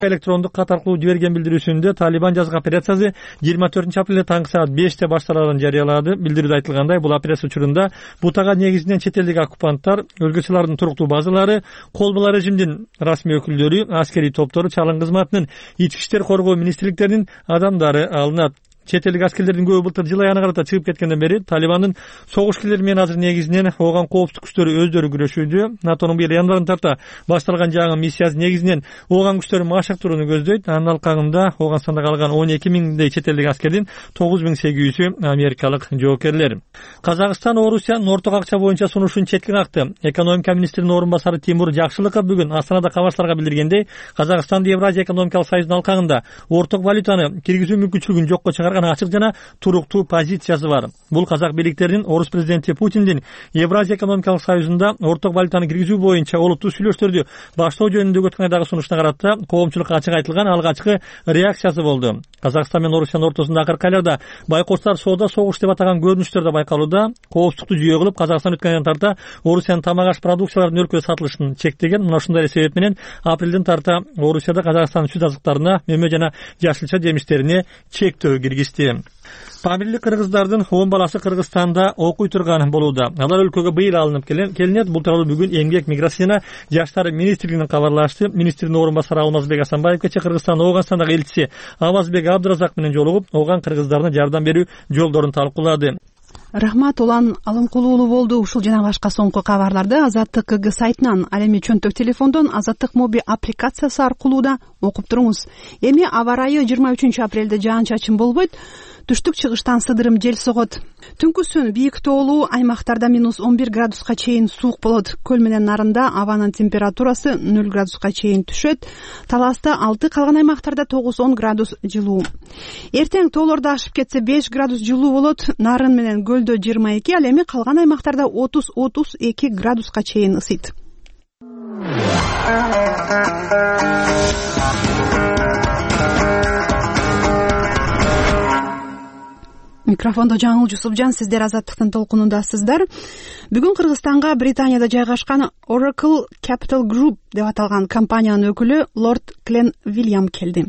электрондук кат аркылуу жиберген билдирүүсүндө Талибан жазгы операциясы 24-апрелде таңкы саат 5-те башталганын жарыялады. Билдирүүдө айтылгандай, бул операция учурунда бутага негизинен чет элдик оккупанттар, өлкөчүлөрдүн туруктуу базалары, колбула режимдин расмий өкүлдөрү, аскерий топтору, чалым кызматынын, ички иштер коргоо министрликтеринин адамдары алынат. Чет элдик аскерлердин көбү былтыр жыл аягына карата чыгып кеткенден бери Талибандын согуш килери менен азыр негизинен ооган коопсуздук күчтөрү өздөрү күрөшүүдө. НАТОнун быйыл январдан тарта башталган жаңы миссиясы негизинен ооган күчтөрүн машыктырууну көздөйт. Анын алкагында Ооганстанда калган 12 миңдей чет элдик аскердин 9800-ü америкалык жоокерлер. Казакстан Орусиянын орток акча боюнча сунушун четке какты. Экономика министринин орун басары Тимур Жакшылыков бүгүн Астанада кабарчыларга билдиргендей, Казакстанды Евразия экономикалык союзунун алкагында орток валютаны киргизүү мүмкүнчүлүгүн жокко чыгарган ачык жана туруктуу позициясы бар. Бул казак бийликтеринин орус президенти Путиндин Евразия экономикалык союзунда орток валютаны киргизүү боюнча олуттуу сүйлөштөрдү баштоо жөнүндөгү өткөн айдагы сунушуна карата коомчулукка ачык айтылган алгачкы реакциясы болду. Казакстан менен Орусиянын ортосунда акыркы айларда байкоштар соода согуш деп атаган көрүнүштөр да байкалууда. Коопсуздукту жүйө кылып, Казакстан өткөн айдан тарта Орусиянын тамак аш продукцияларынын өлкөдө сатылышын чектеген. Мына ушундай себеп менен апрелден тарта Орусияда Казакстандын сүт азыктарына, мөмө жана жашылча жемиштерине чектөө киргизди. Памирлик кыргыздардын 10 баласы Кыргызстанда окуй турган болууда. Алар өлкөгө быйыл алынып келинет. Бул тууралуу бүгүн Эмгек, миграция жана жаштар министрлигинен кабарлашты. Министрдин орун басары Алмазбек Асанбаев кечээ Кыргызстандын Ооганстандагы элчиси Абазбек Абдыразак менен жолугуп, ооган кыргыздарына жардам берүү жолдорун талкуулады. Рахмат, Улан Алымкулуулу болду. Ушул жана башка соңку кабарларды Азаттык КГ сайтынан, ал эми чөнтөк телефондон Азаттык моби аппликациясы аркылуу да окуп туруңуз. Эми аба ырайы 23-апрелде жаан-чачын болбойт. Түштүк чыгыштан сыдырым жел согот. Түнкүсүн бийик тоолуу аймактарда -11 градуска чейин суук болот. Көл менен нарында абанын температурасы 0 градуска чейин түшөт. Таласта 6, калган аймактарда 9-10 градус жылуу. Эртең тоолордо ашып кетсе 5 градус жылуу болот. Нарын менен көлдө 22, ал эми калган аймактарда 30-32 градуска чейин ысыйт. Микрофондо Жаңыл Жусупжан, сиздер Азаттыктын толкунундасыздар. Бүгүн Кыргызстанга Британияда жайгашкан Oracle Capital Group деп аталган компаниянын өкүлү Лорд Клен Вильям келди.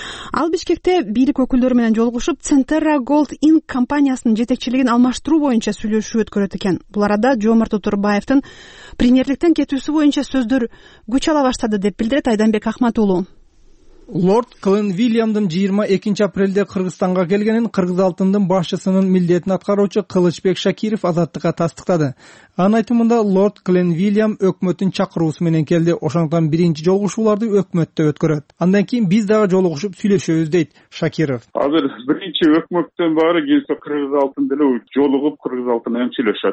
Ал Бишкекте бийлик өкүлдөрү менен жолугушуп, Centerra Gold Inc. компаниясынын жетекчилигин алмаштыруу боюнча сүйлөшүү өткөрөт экен. Бул арада Жоомарт Оторбаевдин премьерликтен кетүүсү боюнча сөздөр күч ала баштады деп билдирет Айданбек Ахматуулу. Лорд Клен Вильямдын 22-апрелде Кыргызстанга келгенин Кыргыз алтындын башчысынын милдетин аткаруучу Кылычбек Шакиров Азаттыкка тастыктады. Анын айтымында Лорд Клен Вильям өкмөттүн чакыруусу менен келди. Ошондуктан биринчи жолугушууларды өкмөттө өткөрөт. Андан кийин биз дагы жолугушуп сүйлөшөбүз дейт Шакиров. Азыр биринчи өкмөттөн баары келсе Кыргыз алтын деле жолугуп Кыргыз алтын менен сүйлөшөт.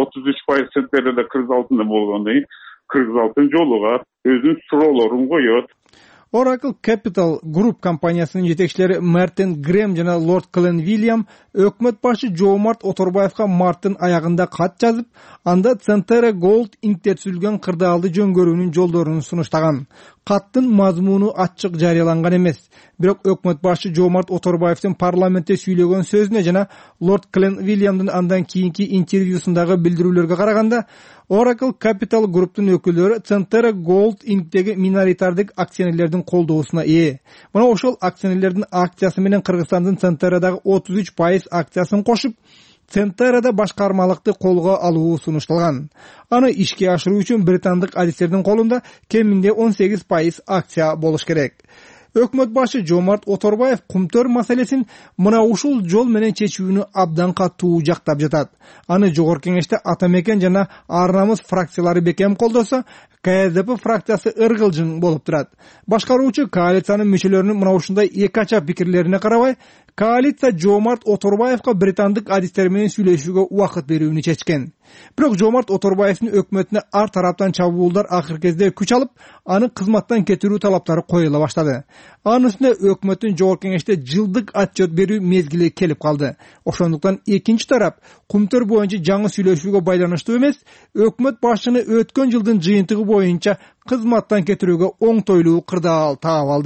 33% центрде Кыргыз алтында болгондон кийин Кыргыз алтын жолугат, өзүнүн суроолорун коет. Oracle Capital Group компаниясынын жетекчилери Мартин Грэм жана Лорд Клен Вильям өкмөт башы Жоомарт Оторбаевга марттын аягында кат жазып, анда Centerra Gold Inc. түзүлгөн кырдаалды жөнгөрүүнүн жолдорун сунуштаган. Каттын мазмуну ачык жарыяланган эмес. Бирок өкмөт башы Жоомарт Оторбаевдин парламентте сүйлөгөн сөзүнө жана Лорд Клен Вильямдын андан кийинки интервьюсундагы билдирүүлөргө караганда, Oracle Capital Group'тун өкүлдөрү Centerra Gold Inc.деги миноритардык акционерлердин колдоосуна ээ. Мына ошол акционерлердин акциясы менен Кыргызстандын Centerra'дагы 33% акциясын кошуп, Centerra'да башкармалыкты колго алуу сунушталган. Аны ишке ашыруу үчүн британдык адистердин колунда кеминде 18% акция болуш керек. Өкмөт башы Жоомарт Оторбаев кумтөр маселесин мына ушул жол менен чечүүнү абдан катуу жактап жатат. Аны жогорку кеңеште Ата Мекен жана Ар Намыс фракциялары бекем колдосо, КСДП фракциясы ыргылжың болуп турат. Башкаруучу коалициянын мүчөлөрүнүн мына ушундай эки ача пикирлерине карабай, коалиция Жоомарт Оторбаевга британдык адистер менен сүйлөшүүгө убакыт берүүнү чечкен. Бирок Жоомарт Оторбаевдин өкмөтүнө ар тараптан чабуулдар акыркы кезде күч алып, аны кызматтан кетирүү талаптары коюла баштады. Анын үстүнө өкмөттүн жогорку кеңеште жылдык отчет берүү мезгили келип калды. Ошондуктан экинчи тарап кумтөр боюнча жаңы сүйлөшүүгө байланыштуу эмес, өкмөт башчыны өткөн жылдын жыйынтыгы боюнча кызматтан кетирүүгө оңтойлуу кырдаал таап алды.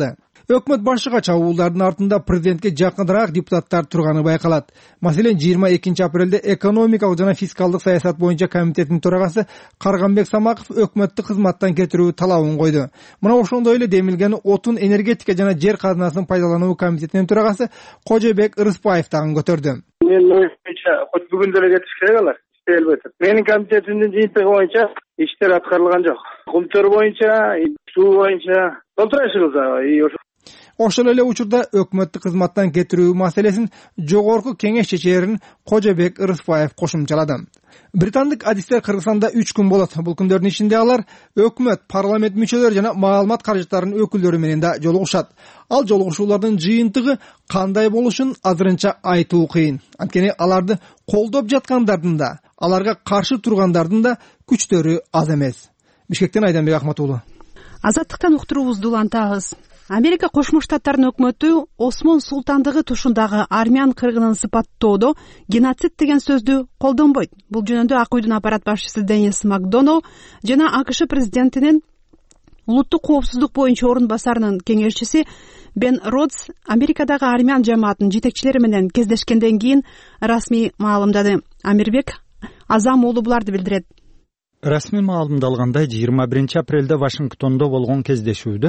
Өкмөт башчыга чабуулдардын артында президентке жакыныраак депутаттар турганы байкалат. Маселен, 22 апрелде экономикалык жана фискалдык саясат боюнча комитеттин төрагасы Карганбек Самаков өкмөттү кызматтан кетирүү талабын койду. Мына ошондой эле демилген отун, энергетика жана жер казынасын пайдалануу комитетинин төрагасы Кожобек Ырыспаев дагы көтөрдү. Мен боюнча хоть бүгүн деле кетиш керек алар. Элбетте. Менин комитетимдин жыйынтыгы боюнча иштер аткарылган жок. Кумтөр боюнча, суу боюнча толтурашыбыз. Ошол эле учурда өкмөттү кызматтан кетирүү маселесин жогорку кеңеш чечээрин Кожобек Ырыспаев кошумчалады. Британдык адистер Кыргызстанда 3 күн болот. Бул күндөрдүн ичинде алар өкмөт, парламент мүчөлөрү жана маалымат каражаттарынын өкүлдөрү менен да жолугушат. Ал жолугушуулардын жыйынтыгы кандай болушун азырынча айтуу кыйын. Анткени аларды колдоп жаткандардын да, аларга каршы тургандардын да күчтөрү аз эмес. Бишкектен Айданбек Ахматуулу. Азаттыктан уктуруубузду улантабыз. Америка Кошмо Штаттарынын өкмөтү Осмон султандыгы тушундагы армян кыргынын сыпаттоодо геноцид деген сөздү колдонбойт. Бул жөнүндө Ак Үйдүн аппарат башчысы Денис Макдоналл жана АКШ президентинин улуттук коопсуздук боюнча орун басарынын кеңешчиси Бен Родс Америкадагы армян жамаатынын жетекчилери менен кездешкенден кийин расмий маалымдады. Амирбек Азам уулу буларды билдирет. Расмий маалымдалгандай 21 апрелде Вашингтондо болгон кездешүүдө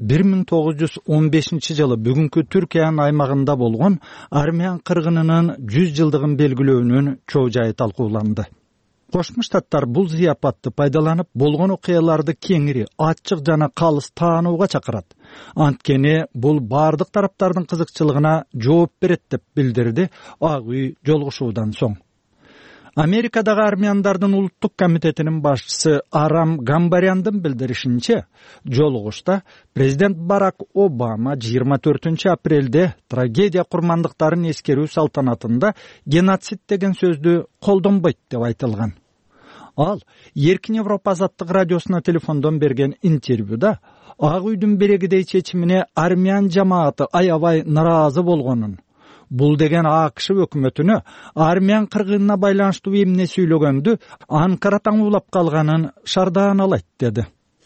1915 жылы бүгүнкү Түркиянын аймагында болгон армян кыргынынын 100 жылдыгын белгилөөнүн чоо жайы талкууланды. Кошмо Штаттар бул зыяпатты пайдаланып болгон окуяларды кеңири, ачык жана калыс таанууга чакырат. Анткени бул бардык тараптардын кызыкчылыгына жооп берет деп билдирди Ак Үй жолугушуудан соң. Америкадагы армяндардын улуттук комитетинин башчысы Арам Гамбаряндын билдиришинче, жолугушта президент Барак Обама 24 апрелде трагедия курмандыктарын эскерүү салтанатында геноцид деген сөздү колдонбойт деп айтылган. Ал Эркин Европа азаттык радиосуна телефондон берген интервьюда Ак Үйдүн берегидей чечимине армян жамааты аябай наразы болгонун, бул деген АКШ өкмөтүнө армян кыргынына байланыштуу эмне сүйлөгөндү Анкара таңуулап калганын шардааналайт деди.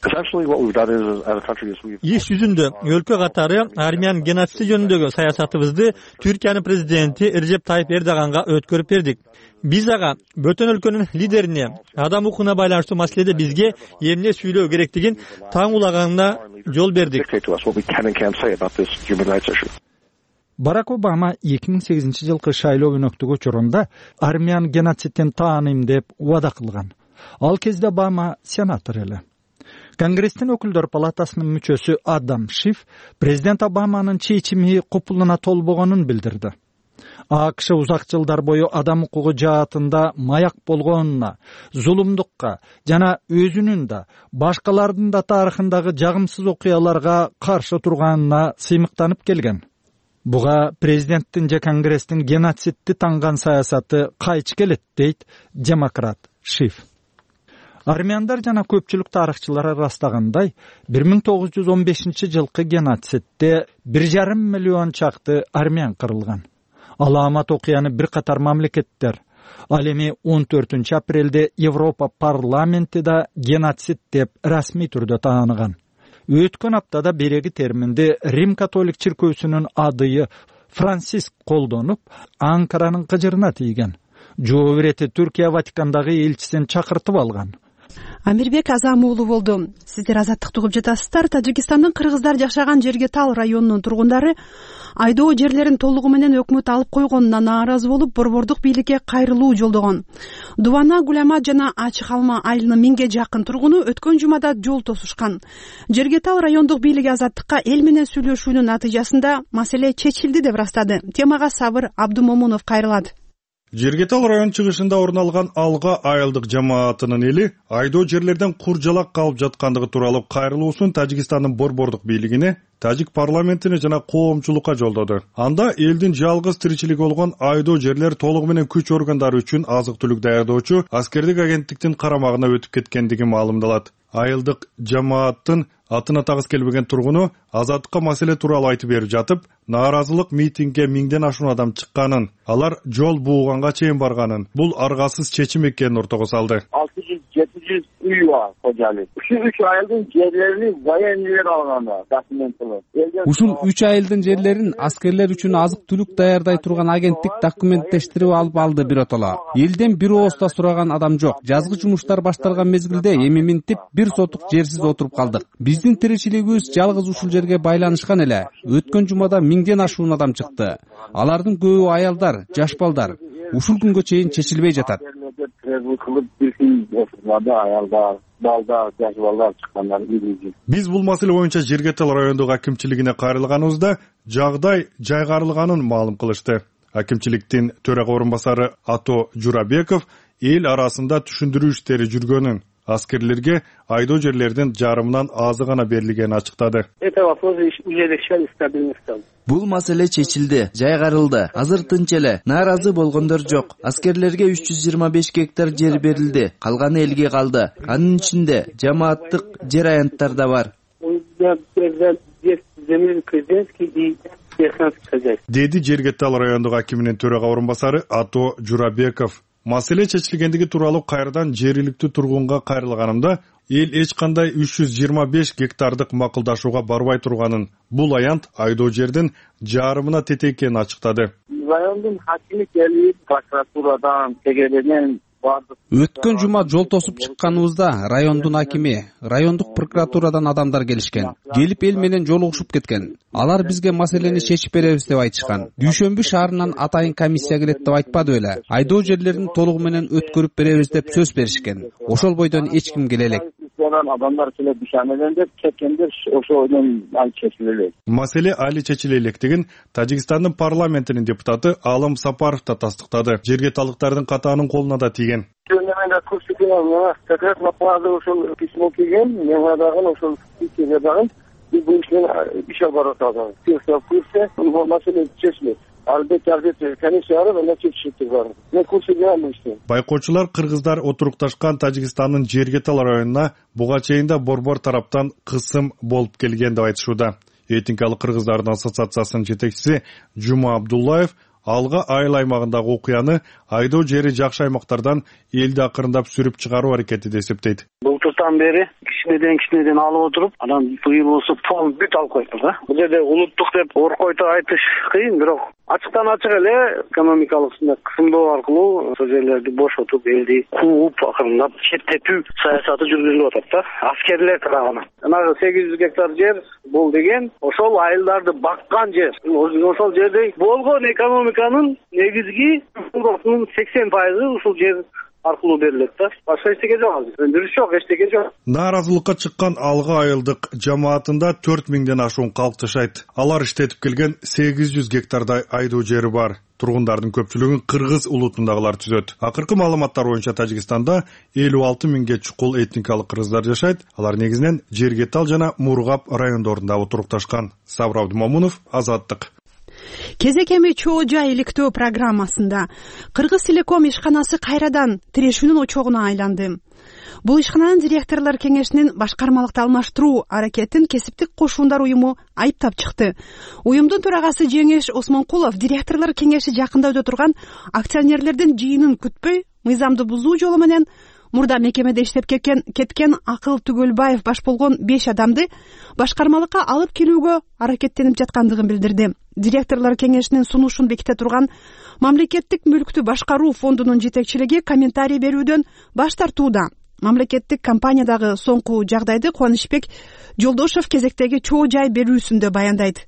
Иш жүзүндө өлкө катары армян геноциди жөнүндөгү саясатыбызды Түркиянын президенти Режеп Тайып Эрдоганга өткөрүп бердик. Биз ага бөтөн өлкөнүн лидерине адам укугуна байланыштуу маселеде бизге эмне сүйлөө керектигин таңуулаганына жол бердик. Барак Обама 2008 жылкы шайлоо өнөктүгү учурунда армян геноцидин тааныйм деп убада кылган. Ал кезде Обама сенатор эле. Конгресстин өкүлдөр палатасынын мүчөсү Адам Шиф президент Обаманын чечими купулуна толбогонун билдирди. АКШ узак жылдар бою адам укугу жаатында маяк болгонуна, зулумдукка жана өзүнүн да башкалардын да тарыхындагы жагымсыз окуяларга каршы турганына сыймыктанып келген. Буга президенттин же Конгресстин геноцидти танган саясаты кайчы келет дейт демократ Шиф. Армяндар жана көпчүлүк тарыхчылар ырастагандай 1915 жылкы геноцидте 1,5 миллион чакты армян кырылган. Аламат окуяны бир катар мамлекеттер, ал эми 14 апрелде Европа парламенти да геноцид деп расмий түрдө тааныган. Өткөн аптада береги терминди Рим католик чиркөөсүнүн адыйы Франциск колдонуп, Анкаранын кыжырына тийген. Жоо берети Түркия Ватикандагы элчисин чакыртып алган. Амирбек Азам уулу болду. Сиздер азаттыкты угуп жатасыздар. Тажикстандын кыргыздар жашаган жерге тал районунун тургундары айдоо жерлерин толугу менен өкмөт алып койгонуна нааразы болуп, борбордук бийликке кайрылуу жолдогон. Дубана Гулямат жана Ачык Алма айылынын 1000ге жакын тургуну өткөн жумада жол тосушкан. Жерге тал райондук бийлиги азаттыкка эл менен сүйлөшүүнүн натыйжасында маселе чечилди деп ырастады. Темага Сабыр Абдумомунов кайрылат. Жергетал район чыгышында орун алган Алга айылдык жамаатынын эли айдоо жерлерден куржалак калып жаткандыгы тууралуу кайрылуусун Тажикстандын борбордук бийлигине, Тажик парламентине жана коомчулукка жолдоду. Анда элдин жалгыз тиричилиги болгон айдоо жерлер толугу менен күч органдары үчүн азык-түлүк даярдоочу аскердик агенттиктин карамагына өтүп кеткендиги маалымдалат. Айылдык жамааттын атына тагыс келбеген тургуну азаттыкка маселе тууралуу айтып берип жатып, нааразылык митингге 1000ден ашуун адам чыкканын, алар жол бууганга чейин барганын, бул аргасыз чечим экенин ортого салды. 600-700 үй var kocalik. Şu 3 ayılдын жерlerini военныйлер алганда документler. Ушул 3 айылдын жерлерин аскерлер үчүн азык түлүк даярдай турган агенттик документтештирип алып алды биротоло. Элден бир ооста сураган адам жок. Жазгы жумуштар башталган мезгилде эми минтип бир сотук жерсиз отуруп калдык. Биздин тиричилигибиз жалгыз ушул жерге байланышкан эле. Өткөн жумада 1000ден ашуун адам чыкты. Алардын көбү аялдар, жаш балдар. Ушул күнгө чейин чечилбей жатат. Биз бул маселе боюнча Жергетал райондук акимчилигине кайрылганыбызда жагдай жайгарылганын маалым кылышты. Акимчиликтин төрага орун басары Ато Журабеков эл арасында түшүндүрүү иштери жүргөнүн, аскерлерге айдоо жерлердин жарымынан азы гана берилгенин ачыктады. Бул маселе чечилди, жайгарылды. Азыр тынч эле. Нааразы болгондор жок. Аскерлерге 325 гектар жер берилди. Калганы элге калды. Анын ичинде жамааттык жер аянттар да бар. Деди Жергетал райондук акиминин төрага орун басары Ато Журабеков. Маселе чечилгендиги тууралуу кайрадан жергиликтүү тургунга кайрылганымда эл эч кандай 325 гектардык макулдашууга барбай турганын, бул аянт айдоо жердин жарымына тете экенин ачыктады. Райондун хакими келип прокуратурадан тегеренен Өткөн жума жол тосуп чыкканыбызда райондун акими, райондук прокуратурадан адамдар келишкен. Келип эл менен жолугушуп кеткен. Алар бизге маселени чечип беребиз деп айтышкан. Дүйшөмбү шаарынан атайын комиссия келет деп айтпады беле. Айдоо жерлерин толугу менен өткөрүп беребиз деп сөз беришкен. Ошол бойдон эч ким келе элек. Adamlar kelip düşenlerinde çekkendir ошо oyunun çeçileli. Маселе али чечиле электигин Тажикстандын парламентинин депутаты Алым Сапаров да тастыктады. Жергеталыктардын катаанын колуна да тийген. Жөнөмөндө көрсөтүлгөн секрет макларды ошол письмо келген, мен дагы ошол письмеге дагы бул ишин ишe баратады. Текстер курсе, бул маселе чечилет. Албетте комиссиялар менен чечилип бар. Мен көрсөтүлгөн ишин. Байкоочулар кыргыздар отурукташкан Тажикстандын Жергетал районуна буга чейин да борбор тараптан кысым болуп келген деп айтышууда. Этникалык кыргыздардын ассоциациясынын жетекчиси Жума Абдуллаев алга айыл аймагындагы окуяны айдоо жери жакшы аймактардан элди акырындап сүрүп чыгаруу аракети деп эсептейт. Былтыртан бери кичинеден алып отуруп, анан быйыл болсо пол бүт алып койду да. Бул жерде улуттук деп оркойто айтыш кыйын, бирок ачыктан ачык эле экономикалык кысымдоо аркылуу ошол жерлерди бошотуп, элди кууп акырындап четтетүү саясаты жүргүзүлүп атат да. Аскерлер тарабынан. Анагы 800 гектар жер бул деген ошол айылдарды баккан жер. Ошол жерде болгон экономиканын негизги 80% ушул жер аркылуу берилет да. Башка эчтеке жок. Өндүрүш жок, эчтеке жок. Нааразылыкка чыккан алга айылдык жамаатында 4000ден ашуун калк жашайт. Алар иштетип келген 800 гектардай айдоо жери бар. Тургундардын көпчүлүгүн кыргыз улутундагылар түзөт. Акыркы маалыматтар боюнча Тажикстанда 56 миңге чукул этникалык кыргыздар жашайт. Алар негизинен Жергетал жана Мургап райондорунда отурукташкан. Сабыр Абдумомунов, Азаттык. Кезекеми чоо жай иликтөө программасында Кыргыз Телеком ишканасы кайрадан тирешүүнүн очогуна айланды. Бул ишкананын директорлор кеңешинин башкармалыкты алмаштыруу аракетин кесиптик кошуундар уюму айыптап чыкты. Уюмдун төрагасы Жеңеш Осмонкулов директорлор кеңеши жакында өтө турган акционерлердин жыйынын күтпөй мыйзамды бузуу жолу менен мурда мекемеде иштеп кеткен Акыл Түгөлбаев баш болгон 5 адамды башкармалыкка алып келүүгө аракеттенип жаткандыгын билдирди. Директорлор кеңешинин сунушун беките турган Мамлекеттик мүлктү башкаруу фондунун жетекчилиги комментарий берүүдөн баш тартууда. Мамлекеттик компаниядагы соңку жагдайды Кубанычбек Жолдошев кезектеги чоо жай берүүсүндө баяндайт.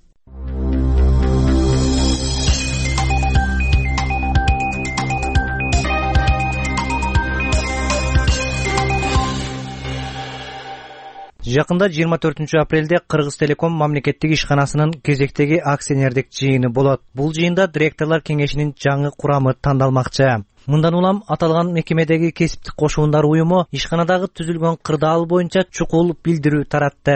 Жакында 24-апрелде Кыргыз Телеком мамлекеттик ишканасынын кезектеги акционердик жыйыны болот. Бул жыйында директорлор кеңешинин жаңы курамы тандалмакчы. Мындан улам аталган мекемедеги кесиптик кошуундар уюму ишканадагы түзүлгөн кырдаал боюнча чукул билдирүү таратты.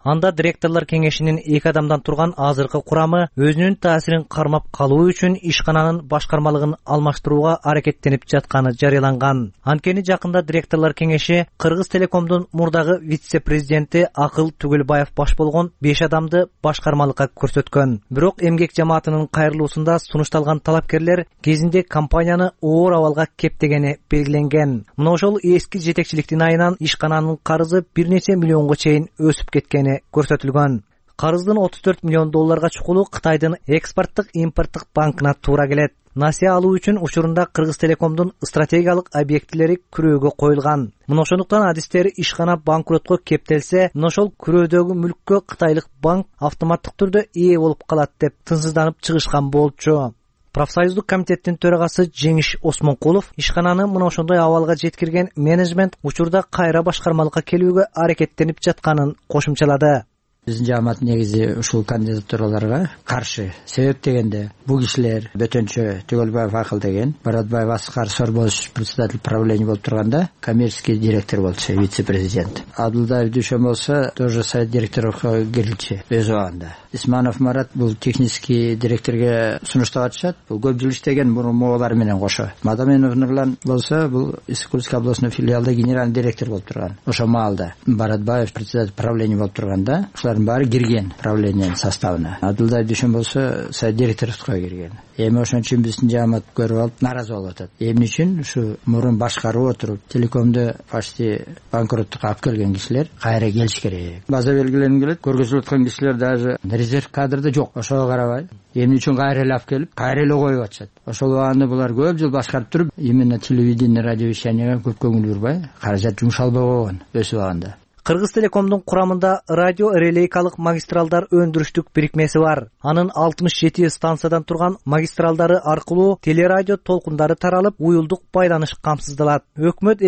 Анда директорлор кеңешинин 2 адамдан турган азыркы курамы өзүнүн таасирин кармап калуу үчүн ишкананын башкармалыгын алмаштырууга аракеттенип жатканы жарыяланган. Анткени жакында директорлор кеңеши Кыргыз Телекомдун мурдагы вице-президенти Акыл Түгөлбаев баш болгон 5 адамды башкармалыкка көрсөткөн. Бирок эмгек жамаатынын кайрылуусунда сунушталган талапкерлер кезинде компанияны оор абалга кептегени белгиленген. Мына ошол эски жетекчиликтин айынан ишкананын карызы бир нече миллионго чейин өсүп кеткени көрсөтүлгөн. Карыздын 34 миллион долларга чукулу Кытайдын экспорттук импорттук банкына туура келет. Насыя алуу үчүн учурунда Кыргыз Телекомдун стратегиялык объектилери күрөөгө коюлган. Мына ошондуктан адистер ишкана банкротко кептелсе, мына ошол күрөөдөгү мүлккө кытайлык банк автоматтык түрдө ээ болуп калат деп тынсызданып чыгышкан болчу. Профсоюздук комитеттин төрагасы Жеңиш Осмонкулов ишкананы мына ошондой абалга жеткирген менеджмент учурда кайра башкармалыкка келүүгө аракеттенип жатканын кошумчалады. Биздин жамаат негизи ушул кандидатураларга каршы. Себеп дегенде, бул кишилер Бөтөнчө Түгөлбаев Акыл деген, Баратбаев Аскар Сорбош председатель правления болуп турганда, коммерческий директор болчу, вице-президент. Абдулдаев Дүйшөн болсо, тоже совет директорго кирилчү өз убагында. Исманов Марат бул технический директорге сунуштап атышат. Бул көп жыл иштеген мурмугалар менен кошо. Мадаменов Нурлан болсо, бул Искулский областной филиалда генеральный директор болуп турган. Ошо маалда Баратбаев председатель правления болуп турганда, баары кирген правлениянын составына. Абдулдаев Дүйшөн болсо совет директорлукка кирген. Эми ошон үчүн биздин жамаат көрүп алып нааразы болуп атат. Эмне үчүн ушу мурун башкарып отуруп, телекомду почти банкроттукка алып келген кишилер кайра келиш керек. База белгиленип келет, көргөзүлүп аткан кишилер даже резерв кадрда жок. Ошого карабай, эмне үчүн кайра эле алып келип, кайра эле коюп атышат. Ошол убагында булар көп жыл башкарып туруп, именно телевидение, радиовещанияга көп көңүл бурбай, каражат жумшалбай койгон өз убагында. Кыргыз Телекомдун курамында радио релейкалык магистралдар өндүрүштүк бирикмеси бар. Анын 67 станциядан турган магистралдары аркылуу телерадио толкундары таралып, уюлдук байланыш камсыздалат. Өкмөт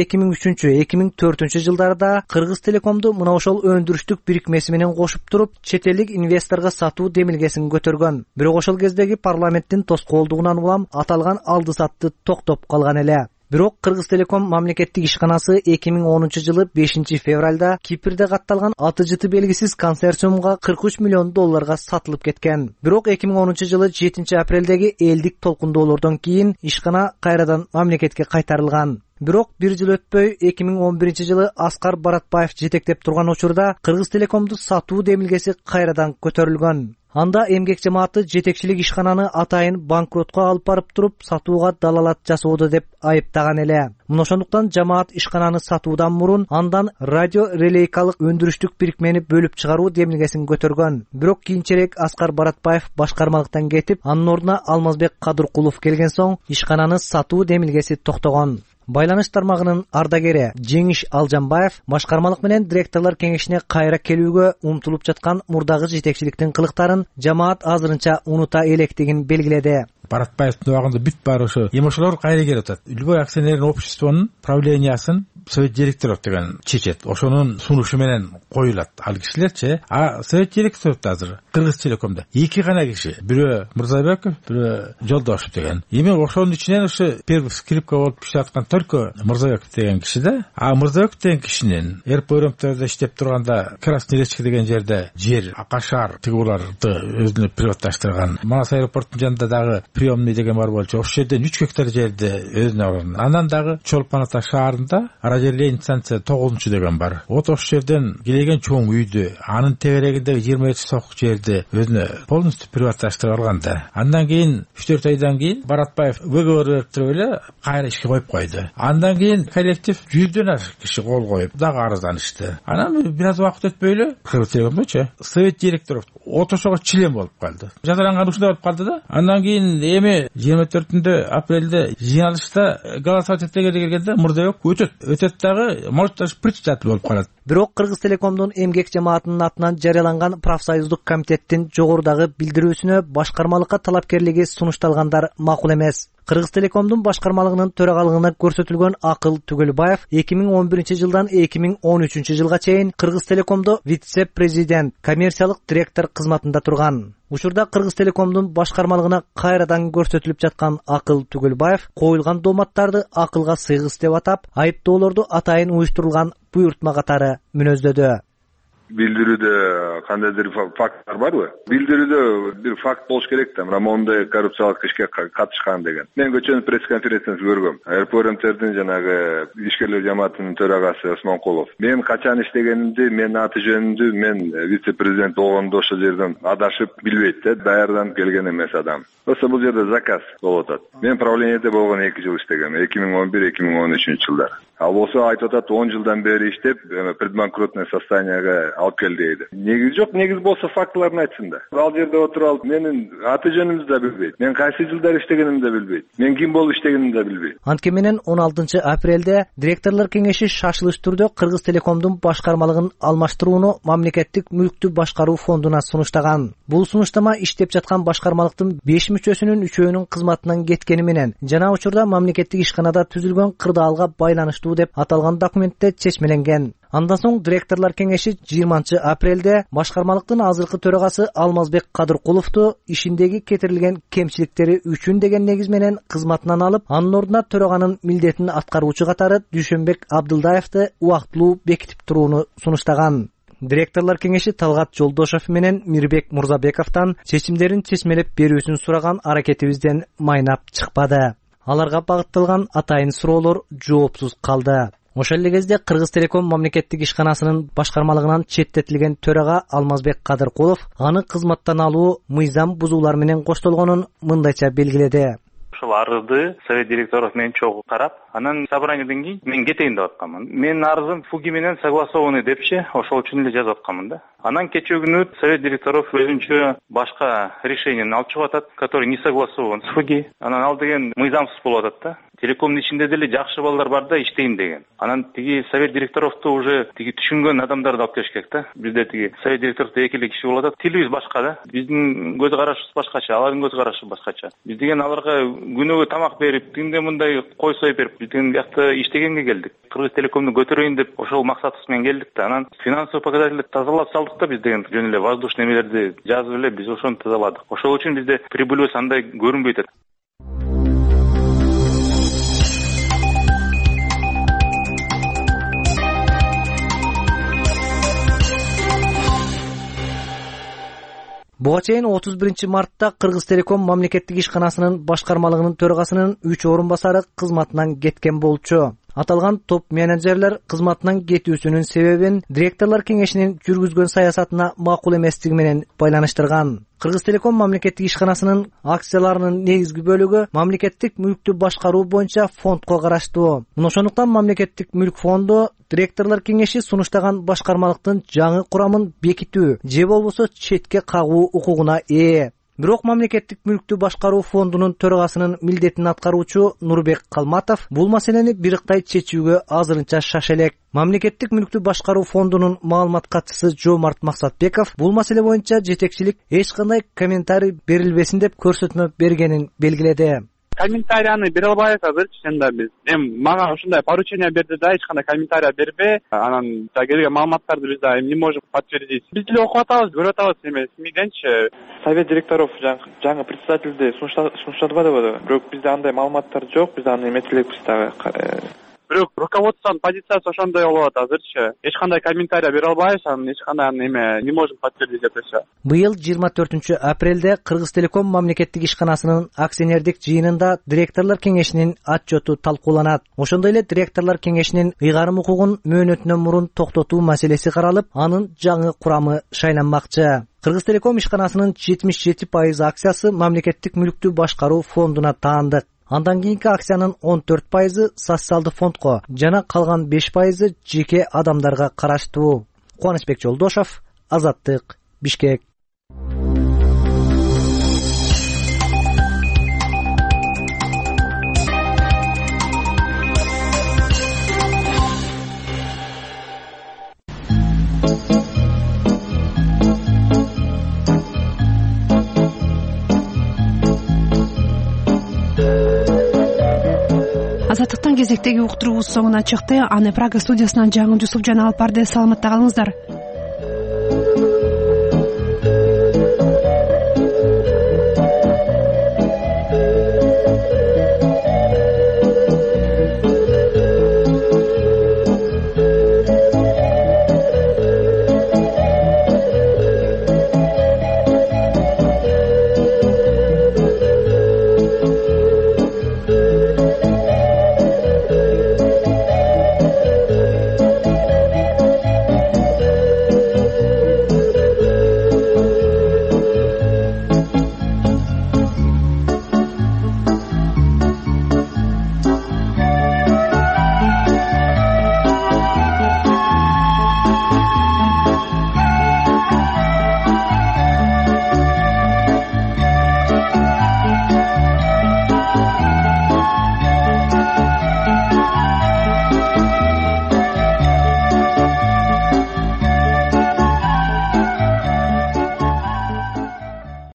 2003-2004 жылдарда Кыргыз Телекомду мына ошол өндүрүштүк бирикмеси менен кошуп туруп, чет элдик инвесторго сатуу демилгесин көтөргөн. Бирок ошол кездеги парламенттин тоскоолдугунан улам аталган алды сатты токтоп калган эле. Бирок Кыргыз Телеком мамлекеттик ишканасы 2010 жылы 5 февралда Кипрде катталган аты жыты белгисиз консорциумга 43 миллион долларга сатылып кеткен. Бирок 2010 жылы 7 апрелдеги элдик толкундоолордон кийин ишкана кайрадан мамлекетке кайтарылган. Бирок бир жыл өтпөй 2011 жылы Аскар Баратбаев жетектеп турган учурда Кыргыз Телекомду сатуу демилгеси кайрадан көтөрүлгөн. Анда эмгек жамааты жетекчилик ишкананы атайын банкротко алып барып туруп, сатууга далалат жасоодо деп айыптаган эле. Мына ошондуктан жамаат ишкананы сатуудан мурун андан радио релейкалык өндүрүштүк бирикмени бөлүп чыгаруу демилгесин көтөргөн. Бирок кийинчерээк Аскар Баратбаев башкармалыктан кетип, анын ордуна Алмазбек Кадыркулов келген соң ишкананы сатуу демилгеси токтогон. Байланыш тармагынын ардагери Жеңиш Алжанбаев башкармалык менен директорлор кеңешине кайра келүүгө умтулуп жаткан мурдагы жетекчиликтин кылыктарын жамаат азырынча унута электигин белгиледи. Баратбаевдин убагында бүт баары ошо эмошолор кайра келип атат. Любой акционерный обществонун правлениясын совет директоров деген чечет. Ошонун сунушу менен коюлат ал кишилерчи. А совет директоров азыр Кыргыз Телекомдо 2 гана киши. Бирөө Мырзабеков, бирөө Жолдошев деген. Эми ошонун ичинен ошо первый скрипка болуп иштеп только Мырзабеков деген киши да. А Мырзабеков деген кишинин РПРМТда иштеп турганда Красный Речка деген жерде жер, Акашар тигуларды өзүнө приватташтырган. Манас аэропорттун жанында дагы приемный деген бар болчу. Ошол жерден 3 гектар жерди өзүнө алган. Анан дагы Чолпон Ата шаарында радиолейн станция 9 деген бар. Вот ошол жерден келеген чоң үйдү, анын тегерегиндеги 27 соток жерди өзүнө полностью приватташтырып алган да. Андан кийин 3-4 айдан кийин Баратбаев выговор берип туруп эле кайра ишке коюп койду. Андан кийин коллектив 100дөн ашык киши кол коюп дагы арызданышты. Анан бир аз убакыт өтпөй эле Кыргыз Телекомдочу совет директоров отошого член болуп калды. Жазаланган ушундай болуп калды да. Андан кийин эми 24 апрелде жыйналышта голосовать этеге келгенде Мырзабек өтөт дагы может даже председатель болуп калат. Бирок Кыргыз Телекомдун эмгек жамаатынын атынан жарыяланган профсоюздук комитеттин жогорудагы билдирүүсүнө башкармалыкка талапкерлиги сунушталгандар макул эмес. Кыргыз Телекомдун башкармалыгынын төрагалыгына көрсөтүлгөн Акыл Түгөлбаев 2011 жылдан 2013 жылга чейин Кыргыз Телекомдо вице-президент, коммерциялык директор кызматында турган. Учурда Кыргыз Телекомдун башкармалыгына кайрадан көрсөтүлүп жаткан Акыл Түгөлбаев коюлган дооматтарды акылга сыйгыс деп атап, айыптоолорду атайын уюштурулган буйртма катары мүнөздөдү. билдирүүдө кандайдыр факттар барбы? Билдирүүдө бир факт болуш керек да, мына мондай коррупциялык ишке катышкан деген. Мен көчөнүн пресс-конференциясын көргөм. РПРМТРдин жанагы ишкерлер жамаатынын төрагасы Осмонкулов. Мен качан иштегенимди, мен аты жөнүмдү, мен вице-президент болгондо ошол жерден адашып билбейт да, даярданып келген эмес адам. Ошо бул жерде заказ болуп атат. Мен правлениеде болгон 2 жыл иштегем, 2011-2013 жылдары. Ал болсо айтып атат 10 жылдан бери иштеп, предбанкротное состоянияга алып келди дейт. Негиз жок, негиз болсо фактыларын айтсын да. Ал жерде отуруп алып, менин аты жөнүмдү да билбейт. Мен кайсы жылдар иштегенимди да билбейт. Мен ким болуп иштегенимди да билбейт. Антке менен 16 апрелде директорлор кеңеши шашылыш түрдө Кыргыз Телекомдун башкармалыгын алмаштырууну мамлекеттик мүлктү башкаруу фондуна сунуштаган. Бул сунуштама иштеп жаткан башкармалыктын 5 мүчөсүнүн 3-өөнүн кызматынан кеткени менен жана учурда мамлекеттик ишканада түзүлгөн кырдаалга байланыштуу деп аталган документте чечмеленген. Андан соң директорлор кеңеши 20 апрелде башкармалыктын азыркы төрагасы Алмазбек Кадыркуловду ишиндеги кетирилген кемчиликтери үчүн деген негиз менен кызматынан алып, анын ордуна төраганын милдетин аткаруучу катары Дүйшөнбек Абдылдаевди убактылуу бекитип турууну сунуштаган. Директорлор кеңеши Талгат Жолдошов менен Мирбек Мурзабековдон чечимдерин чечмелеп берүүсүн сураган аракетибизден майнап чыкпады. Аларга багытталган атайын суроолор жоопсуз калды. Ошол эле кезде Кыргыз Телеком мамлекеттик ишканасынын башкармалыгынан четтетилген төрага Алмазбек Кадыркулов аны кызматтан алуу мыйзам бузуулар менен коштолгонун мындайча белгиледи. Ошол арызды совет директоров менен чогуу карап, анан собранияден кийин мен кетейин деп атканмын. Менин арызым ФУГИ менен согласованный депчи, ошол үчүн эле жазып атканмын да. Анан кечээ күнү совет директоров өзүнчө башка решениени алып чыгып атат, который не согласован с ФУГИ. Анан ал деген мыйзамсыз болуп атат да. Телекомдун ичинде деле жакшы балдар бар да, иштейм деген. Анан тиги совет директоровду уже тиги түшүнгөн адамдарды алып келиш керек да. Бизде тиги совет директордо эки эле киши болуп атат. Тилибиз башка да. Биздин көз карашыбыз башкача, алардын көз карашы башкача. Биз деген аларга күнөөгө тамак берип, тигинде мындай кой союп берип, биз деген биякта иштегенге келдик. Кыргыз Телекомду көтөрөйүн деп ошол максатыбыз менен келдик да. Анан финансовый показательди тазалап салдык да, биз деген жөн эле воздушный немелерди жазып эле биз ошону тазаладык. Ошол үчүн бизде прибыльбыз андай көрүнбөйт атат. Буга чейин 31 мартта Кыргыз Телеком мамлекеттик ишканасынын башкармалыгынын төрагасынын 3 орун басары кызматынан кеткен болчу. Аталган топ менеджерлер кызматынан кетүүсүнүн себебин директорлор кеңешинин жүргүзгөн саясатына макул эместиги менен байланыштырган. Кыргыз Телеком мамлекеттик ишканасынын акцияларынын негизги бөлүгү мамлекеттик мүлктү башкаруу боюнча фондко караштуу. Ошондуктан мамлекеттик мүлк фонду директорлор кеңеши сунуштаган башкармалыктын жаңы курамын бекитүү же болбосо четке кагуу укугуна ээ. Бирок мамлекеттик мүлктү башкаруу фондунун төрагасынын милдетин аткаруучу Нурбек Калматов бул маселени бириктай чечүүгө азырынча шашелек. Мамлекеттик мүлктү башкаруу фондунун маалымат катчысы Жоомарт Максатбеков бул маселе боюнча жетекчилик эч кандай комментарий берилбесин деп көрсөтмө бергенин белгиледи. Комментарияны бере албайбыз азырчы чында биз. Мага ушундай поручение берди да, эч кандай комментарий бербей, анан келген маалыматтарды биз да не можем подтвердить. Биз деле окуп атабыз, көрүп атабыз эмесмиденчи. Совет директоров жаңы председательди сунуштадыбы, бирок бизде андай маалыматтар жок, биз аны эметип элекпиз дагы. Бирок руководствонун позициясы ошондой болуп атат азырчы. Эч кандай комментарий бере албайбыз, эч кандай не можем подтвердить деп эсе. Быйыл 24 апрелде Кыргыз Телеком мамлекеттик ишканасынын акционердик жыйынында директорлор кеңешинин отчету талкууланат. Ошондой эле директорлор кеңешинин ыйгарым укугун мөөнөтүнөн мурун токтотуу маселеси каралып, анын жаңы курамы шайланмакчы. Кыргыз Телеком ишканасынын 77% акциясы мамлекеттик мүлктү башкаруу фондуна таандык. Андан кийинки акциянын 14% социалдык фондко жана калган 5% жеке адамдарга караштуу. Кубанычбек Жолдошов, Азаттык, Бишкек. Азаттыктан кезектеги уктуруубуз соңуна чыкты. Аны Прага студиясынан жаңы Жусуп жана алып барды. Саламатта калыңыздар.